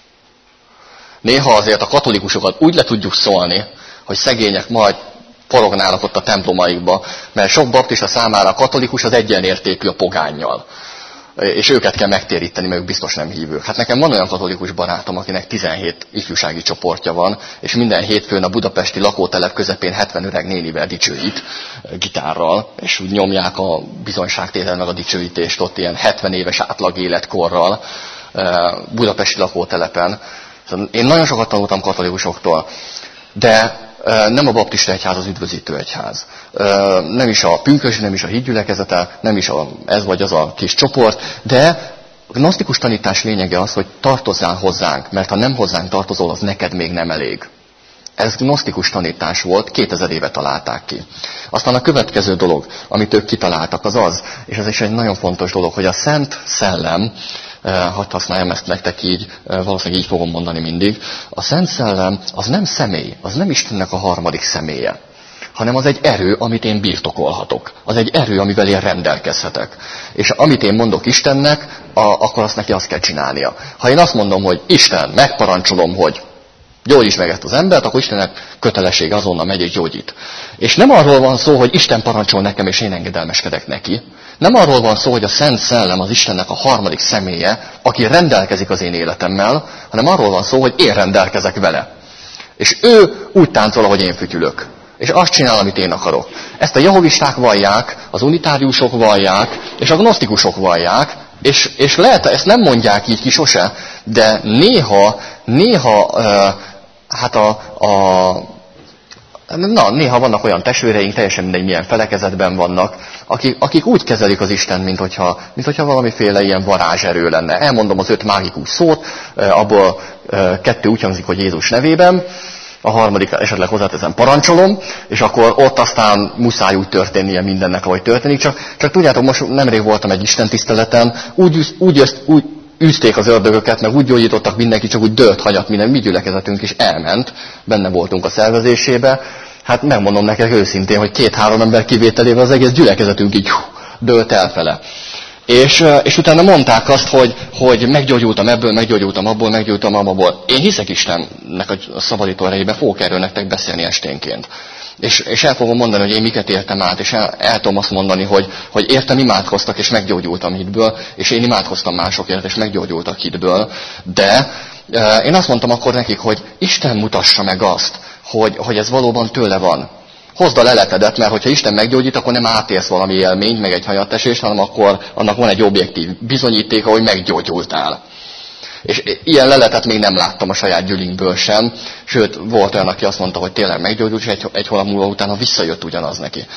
Néha azért a katolikusokat úgy le tudjuk szólni, hogy szegények majd forognának ott a templomaikba, mert sok baptista számára a katolikus az egyenértékű a pogánnyal. És őket kell megtéríteni, mert ők biztos nem hívők. Hát nekem van olyan katolikus barátom, akinek tizenhét ifjúsági csoportja van, és minden hétfőn a budapesti lakótelep közepén hetven öreg nénivel dicsőít gitárral, és úgy nyomják a bizonyságtétel meg a dicsőítést ott ilyen hetven éves átlag életkorral budapesti lakótelepen. Én nagyon sokat tanultam katolikusoktól, de nem a baptista egyház az üdvözítő egyház. Nem is a pünkösdi, nem is a hídgyülekezete, nem is a, ez vagy az a kis csoport, de a gnosztikus tanítás lényege az, hogy tartozzál hozzánk, mert ha nem hozzánk tartozol, az neked még nem elég. Ez gnosztikus tanítás volt, kétezer éve találták ki. Aztán a következő dolog, amit ők kitaláltak, az az, és ez is egy nagyon fontos dolog, hogy a Szent Szellem, hadd használjam ezt nektek így, valószínűleg így fogom mondani mindig, a Szent Szellem az nem személy, az nem Istennek a harmadik személye, hanem az egy erő, amit én birtokolhatok. Az egy erő, amivel én rendelkezhetek. És amit én mondok Istennek, a, akkor azt neki azt kell csinálnia. Ha én azt mondom, hogy Isten, megparancsolom, hogy gyógyíts meg ezt az embert, akkor Istennek kötelessége azonnal megy és gyógyít. És nem arról van szó, hogy Isten parancsol nekem, és én engedelmeskedek neki. Nem arról van szó, hogy a Szent Szellem az Istennek a harmadik személye, aki rendelkezik az én életemmel, hanem arról van szó, hogy én rendelkezek vele. És ő úgy táncol, ahogy én fütyülök. És azt csinál, amit én akarok. Ezt a jehovisták vallják, az unitáriusok vallják, és a gnosztikusok vallják, és, és lehet, ezt nem mondják így ki sose, de néha, néha, uh, hát a, a Na, néha vannak olyan testvéreink, teljesen mindegy, milyen felekezetben vannak, akik, akik úgy kezelik az Isten, mint hogyha, mint hogyha valamiféle ilyen varázserő lenne. Elmondom az öt mágikus szót, abból kettő úgy hangzik, hogy Jézus nevében, a harmadik esetleg hozzáteszem parancsolom, és akkor ott aztán muszáj úgy történnie mindennek, ahogy történik. Csak, csak tudjátok, most nemrég voltam egy istentiszteleten, úgy, úgy, úgy, úgy űzték az ördögöket, meg úgy gyógyítottak mindenki, csak úgy dőlt hagyat minden, mi gyülekezetünk is elment, benne voltunk a szervezésébe. Hát megmondom neked őszintén, hogy két-három ember kivételével az egész gyülekezetünk így hú, dőlt elfele. És, és utána mondták azt, hogy, hogy meggyógyultam ebből, meggyógyultam abból, meggyógyultam abból. Én hiszek Istennek a szabadító erejébe, fogok erről nektek beszélni esténként. És, és el fogom mondani, hogy én miket értem át, és el, el tudom azt mondani, hogy, hogy értem, imádkoztak, és meggyógyultam hitből, és én imádkoztam másokért, és meggyógyultak hitből. De e, én azt mondtam akkor nekik, hogy Isten mutassa meg azt, hogy, hogy ez valóban tőle van. Hozd a leletedet, mert hogyha Isten meggyógyít, akkor nem átélsz valami élményt, meg egy hanyatesést, hanem akkor annak van egy objektív bizonyítéka, hogy meggyógyultál. És ilyen leletet még nem láttam a saját gyűlinkből sem, sőt, volt olyan, aki azt mondta, hogy tényleg meggyógyult, és egy, egy hónap múlva utána visszajött ugyanaz neki.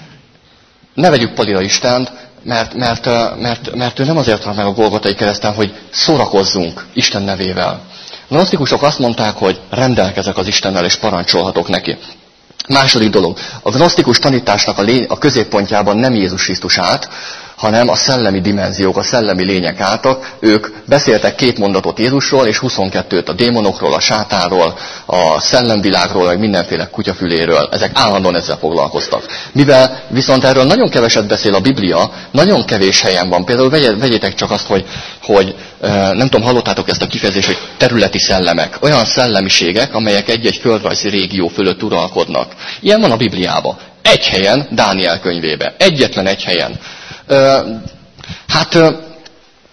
Ne vegyük palira Istent, mert, mert, mert, mert ő nem azért halt meg a Golgotai kereszten, hogy szórakozzunk Isten nevével. A gnosztikusok azt mondták, hogy rendelkezek az Istennel, és parancsolhatok neki. Második dolog, a gnosztikus tanításnak a, lény, a középpontjában nem Jézus Krisztus állt, hanem a szellemi dimenziók, a szellemi lények álltak. Ők beszéltek két mondatot Jézusról, és huszonkettőt a démonokról, a sátánról, a szellemvilágról, meg mindenféle kutyafüléről. Ezek állandóan ezzel foglalkoztak. Mivel viszont erről nagyon keveset beszél a Biblia, nagyon kevés helyen van. Például vegyétek csak azt, hogy, hogy nem tudom, hallottátok ezt a kifejezést, hogy területi szellemek. Olyan szellemiségek, amelyek egy-egy földrajzi régió fölött uralkodnak. Ilyen van a Bibliában. Egy helyen, Dániel könyvébe. Egyetlen egy helyen. Hát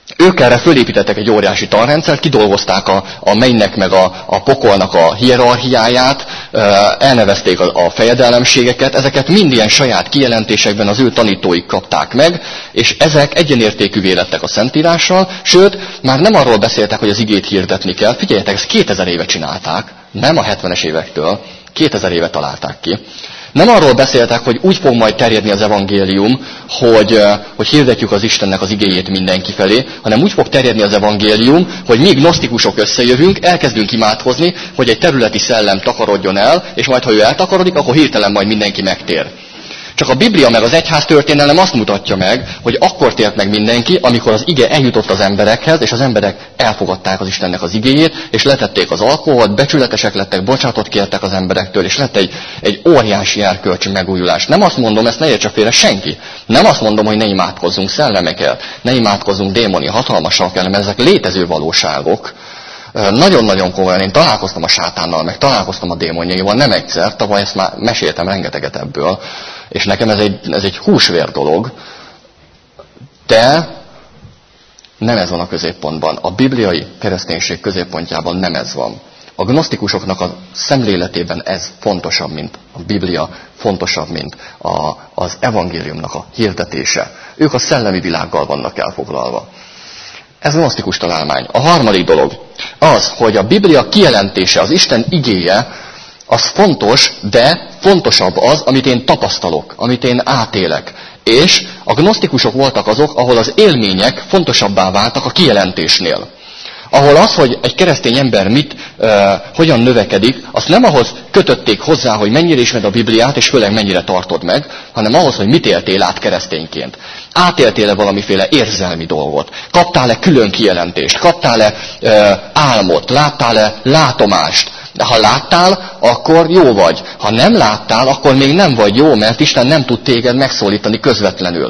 Ők erre fölépítettek egy óriási tanrendszert, kidolgozták a, a mennynek meg a, a pokolnak a hierarchiáját, elnevezték a, a fejedelemségeket, ezeket mind ilyen saját kijelentésekben az ő tanítóik kapták meg, és ezek egyenértékűvé lettek a Szentírással, sőt, már nem arról beszéltek, hogy az igét hirdetni kell, figyeljetek, ezt kétezer éve csinálták, nem a hetvenes évektől, kétezer éve találták ki. Nem arról beszéltek, hogy úgy fog majd terjedni az evangélium, hogy, hogy hirdetjük az Istennek az igéjét mindenki felé, hanem úgy fog terjedni az evangélium, hogy mi gnosztikusok összejövünk, elkezdünk imádkozni, hogy egy területi szellem takarodjon el, és majd ha ő eltakarodik, akkor hirtelen majd mindenki megtér. Csak a Biblia meg az egyház történelem azt mutatja meg, hogy akkor tért meg mindenki, amikor az ige eljutott az emberekhez, és az emberek elfogadták az Istennek az igéjét, és letették az alkoholt, becsületesek lettek, bocsánatot kértek az emberektől, és lett egy, egy óriási erkölcsi megújulás. Nem azt mondom, ezt ne értse félre senki. Nem azt mondom, hogy ne imádkozzunk szellemekkel, ne imádkozzunk démoni hatalmasak ellen, mert ezek létező valóságok. Nagyon-nagyon komolyan, én találkoztam a sátánnal, meg találkoztam a démonjaival, nem egyszer, tavaly ezt már meséltem rengeteget ebből, és nekem ez egy, ez egy húsvér dolog, de nem ez van a középpontban. A bibliai kereszténység középpontjában nem ez van. A gnosztikusoknak a szemléletében ez fontosabb, mint a Biblia, fontosabb, mint a, az evangéliumnak a hirdetése. Ők a szellemi világgal vannak elfoglalva. Ez gnosztikus találmány. A harmadik dolog az, hogy a Biblia kijelentése, az Isten igéje, az fontos, de fontosabb az, amit én tapasztalok, amit én átélek. És a gnosztikusok voltak azok, ahol az élmények fontosabbá váltak a kijelentésnél. Ahol az, hogy egy keresztény ember mit, uh, hogyan növekedik, azt nem ahhoz kötötték hozzá, hogy mennyire ismered a Bibliát, és főleg mennyire tartod meg, hanem ahhoz, hogy mit éltél át keresztényként. Átéltél-e valamiféle érzelmi dolgot? Kaptál-e külön kijelentést? Kaptál-e uh, álmot? Láttál-e látomást? De ha láttál, akkor jó vagy. Ha nem láttál, akkor még nem vagy jó, mert Isten nem tud téged megszólítani közvetlenül.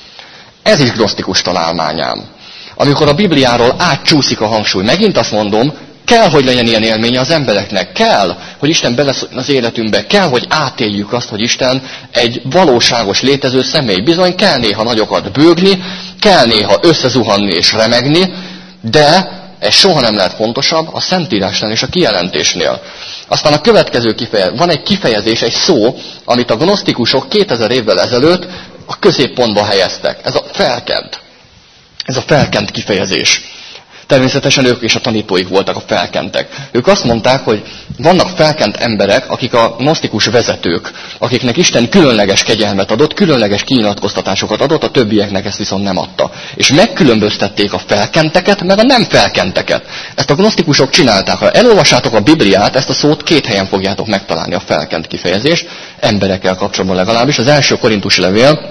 Ez is gnosztikus találmányám. Amikor a Bibliáról átcsúszik a hangsúly, megint azt mondom, kell, hogy legyen ilyen élménye az embereknek. Kell, hogy Isten beleszóljon az életünkbe. Kell, hogy átéljük azt, hogy Isten egy valóságos létező személy. Bizony kell néha nagyokat bőgni, kell néha összezuhanni és remegni, de ez soha nem lehet fontosabb a Szentírásnál és a kijelentésnél. Aztán a következő kifejezés. Van egy kifejezés, egy szó, amit a gnosztikusok kétezer évvel ezelőtt a középpontba helyeztek. Ez a felkent. Ez a felkent kifejezés. Természetesen ők és a tanítóik voltak a felkentek. Ők azt mondták, hogy vannak felkent emberek, akik a gnosztikus vezetők, akiknek Isten különleges kegyelmet adott, különleges kinyilatkoztatásokat adott, a többieknek ezt viszont nem adta. És megkülönböztették a felkenteket, meg a nem felkenteket. Ezt a gnosztikusok csinálták. Ha elolvassátok a Bibliát, ezt a szót két helyen fogjátok megtalálni, a felkent kifejezést, emberekkel kapcsolatban legalábbis. Az első Korintusi levél,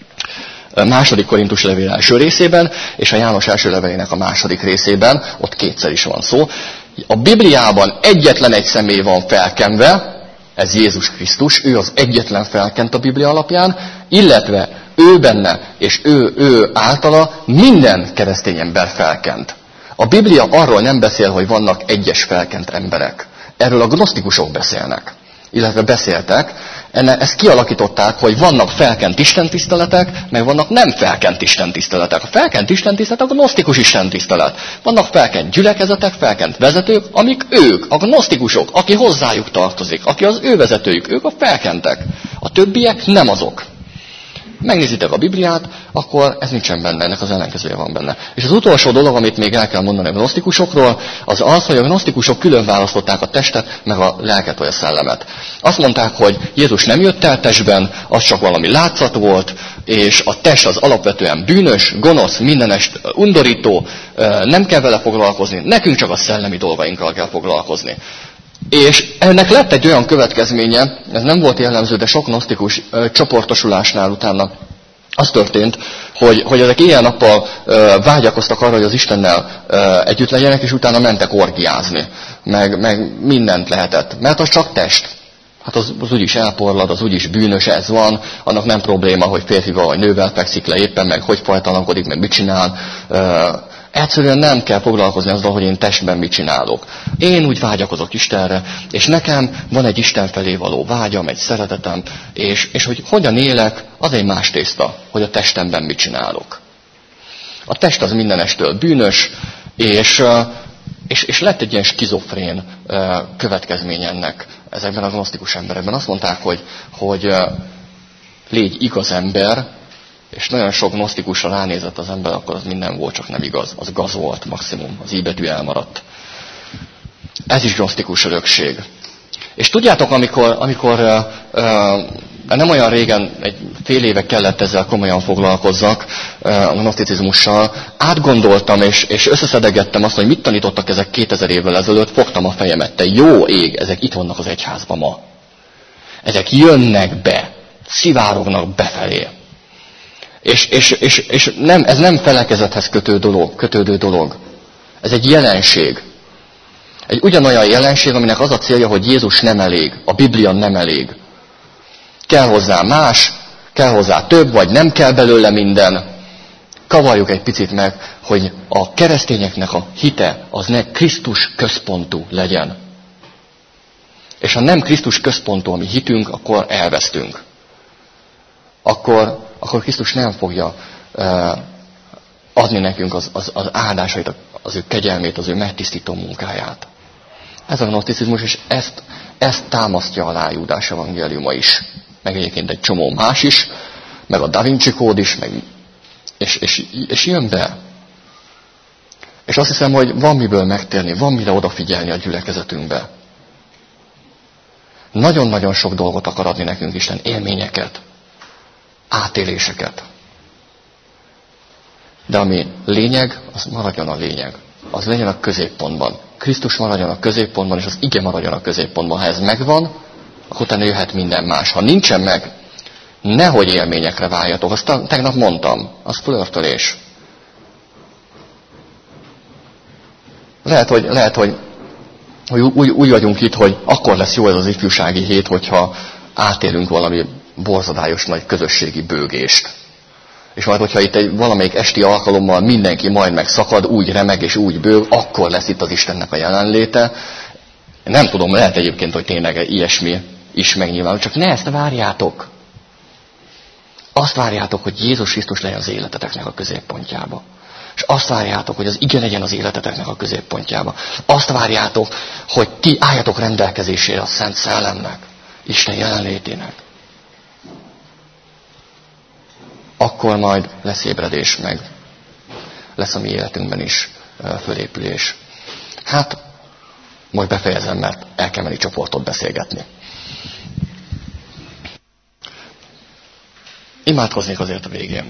második Korintusi levél első részében, és a János első levelének a második részében, ott kétszer is van szó. A Bibliában egyetlen egy személy van felkenve, ez Jézus Krisztus, ő az egyetlen felkent a Biblia alapján, illetve ő benne, és ő, ő általa minden keresztény ember felkent. A Biblia arról nem beszél, hogy vannak egyes felkent emberek. Erről a gnosztikusok beszélnek, illetve beszéltek. Enne, ezt kialakították, hogy vannak felkent istentiszteletek, meg vannak nem felkent istentiszteletek. A felkent istentiszteletek a gnosztikus istentisztelet. Vannak felkent gyülekezetek, felkent vezetők, amik ők, a gnosztikusok, aki hozzájuk tartozik, aki az ő vezetőjük, ők a felkentek. A többiek nem azok. Megnézitek a Bibliát, akkor ez nincsen benne, ennek az ellenkezője van benne. És az utolsó dolog, amit még el kell mondani a gnosztikusokról, az az, hogy a gnosztikusok külön választották a testet, meg a lelket vagy a szellemet. Azt mondták, hogy Jézus nem jött el testben, az csak valami látszat volt, és a test az alapvetően bűnös, gonosz, mindenest undorító, nem kell vele foglalkozni, nekünk csak a szellemi dolgainkkal kell foglalkozni. És ennek lett egy olyan következménye, ez nem volt jellemző, de sok gnosztikus ö, csoportosulásnál utána az történt, hogy, hogy ezek éjjel-nappal vágyakoztak arra, hogy az Istennel ö, együtt legyenek, és utána mentek orgiázni, meg, meg mindent lehetett, mert az csak test. Hát az, az úgyis elporlad, az úgyis bűnös, ez van, annak nem probléma, hogy férfival vagy nővel fekszik le éppen, meg hogy fajtalankodik, meg mit csinál. Ö, Egyszerűen nem kell foglalkozni azzal, hogy én testben mit csinálok. Én úgy vágyakozok Istenre, és nekem van egy Isten felé való vágyam, egy szeretetem, és, és hogy hogyan élek, az egy más tészta, hogy a testemben mit csinálok. A test az mindenestől bűnös, és, és, és lett egy ilyen skizofrén következmény ennek ezekben a gnosztikus emberekben. Azt mondták, hogy, hogy légy igaz ember, és nagyon sok gnosztikusra ránézett az ember, akkor az minden volt, csak nem igaz. Az gaz volt maximum, az i betű elmaradt. Ez is gnosztikus örökség. És tudjátok, amikor, amikor uh, uh, nem olyan régen, egy fél éve kellett ezzel komolyan foglalkozzak, uh, a gnoszticizmussal, átgondoltam, és, és összeszedegettem azt, hogy mit tanítottak ezek kétezer évvel ezelőtt, fogtam a fejemet, te jó ég, ezek itt vannak az egyházban ma. Ezek jönnek be, szivárognak befelé. És, és, és, és nem, ez nem felekezethez kötő dolog, kötődő dolog. Ez egy jelenség. Egy ugyanolyan jelenség, aminek az a célja, hogy Jézus nem elég, a Biblia nem elég. Kell hozzá más, kell hozzá több, vagy nem kell belőle minden. Kavarjuk egy picit meg, hogy a keresztényeknek a hite az ne Krisztus központú legyen. És ha nem Krisztus központú a mi hitünk, akkor elvesztünk. Akkor, akkor Krisztus nem fogja uh, adni nekünk az, az, az áldásait, az ő kegyelmét, az ő megtisztító munkáját. Ez a gnoszticizmus, és ezt, ezt támasztja alá Júdás evangéliuma is. Meg egyébként egy csomó más is, meg a Da Vinci kód is, meg, és, és, és jön be. És azt hiszem, hogy van miből megtérni, van mire odafigyelni a gyülekezetünkbe. Nagyon-nagyon sok dolgot akar adni nekünk Isten, élményeket, átéléseket. De ami lényeg, az maradjon a lényeg. Az legyen a középpontban. Krisztus maradjon a középpontban, és az ige maradjon a középpontban. Ha ez megvan, akkor utána jöhet minden más. Ha nincsen meg, nehogy élményekre váljatok. Azt tegnap mondtam, az flörtölés. Lehet, hogy, lehet, hogy, hogy úgy, úgy vagyunk itt, hogy akkor lesz jó ez az ifjúsági hét, hogyha átélünk valami borzadályos nagy közösségi bőgést. És majd, hogyha itt egy valamelyik esti alkalommal mindenki majd megszakad, úgy remeg és úgy bőg, akkor lesz itt az Istennek a jelenléte. Nem tudom, lehet egyébként, hogy tényleg ilyesmi is megnyilvánul, csak ne ezt várjátok. Azt várjátok, hogy Jézus Krisztus legyen az életeteknek a középpontjába. És azt várjátok, hogy az ige legyen az életeteknek a középpontjába. Azt várjátok, hogy ti álljatok rendelkezésére a Szent Szellemnek, Isten jelenlétének. Akkor majd lesz ébredés, meg lesz a mi életünkben is fölépülés. Hát, most befejezem, mert el kell menni csoportot beszélgetni. Imádkoznék azért a végén.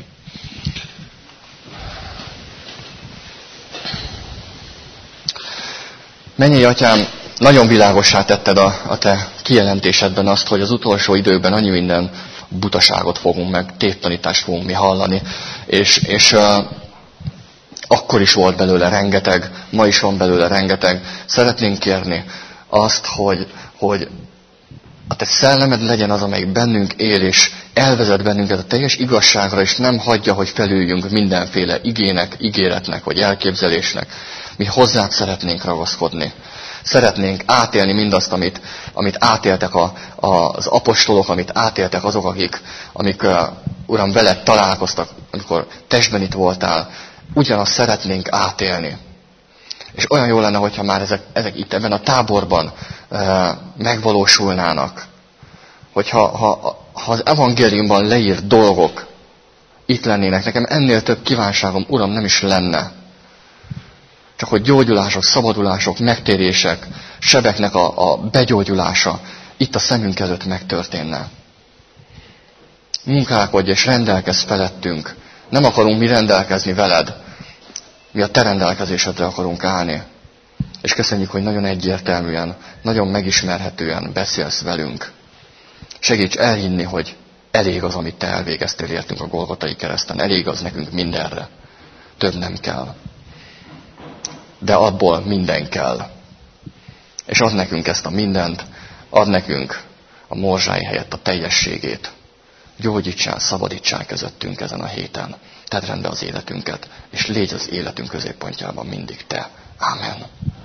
Mennyei Atyám, nagyon világossá tetted a, a te kijelentésedben azt, hogy az utolsó időkben annyi minden butaságot fogunk meg, tévtanítást fogunk mi hallani, és, és uh, akkor is volt belőle rengeteg, ma is van belőle rengeteg. Szeretnénk kérni azt, hogy, hogy a te szellemed legyen az, amelyik bennünk él, és elvezet bennünket a teljes igazságra, és nem hagyja, hogy felüljünk mindenféle igének, ígéretnek, vagy elképzelésnek. Mi hozzád szeretnénk ragaszkodni. Szeretnénk átélni mindazt, amit, amit átéltek a, a, az apostolok, amit átéltek azok, akik, amik, uh, Uram, veled találkoztak, amikor testben itt voltál. Ugyanazt szeretnénk átélni. És olyan jó lenne, hogyha már ezek, ezek itt ebben a táborban uh, megvalósulnának. Hogyha ha, ha az evangéliumban leírt dolgok itt lennének, nekem ennél több kívánságom, Uram, nem is lenne. Csak hogy gyógyulások, szabadulások, megtérések, sebeknek a, a begyógyulása itt a szemünk előtt megtörténne. Munkálkodj és rendelkezz felettünk. Nem akarunk mi rendelkezni veled. Mi a te rendelkezésedre akarunk állni. És köszönjük, hogy nagyon egyértelműen, nagyon megismerhetően beszélsz velünk. Segíts elhinni, hogy elég az, amit te elvégeztél értünk a Golgotai kereszten. Elég az nekünk mindenre. Több nem kell. De abból minden kell. És ad nekünk ezt a mindent, ad nekünk a morzsái helyett a teljességét. Gyógyítsál, szabadítsál közöttünk ezen a héten. Tedd rendbe az életünket, és légy az életünk középpontjában mindig te. Ámen.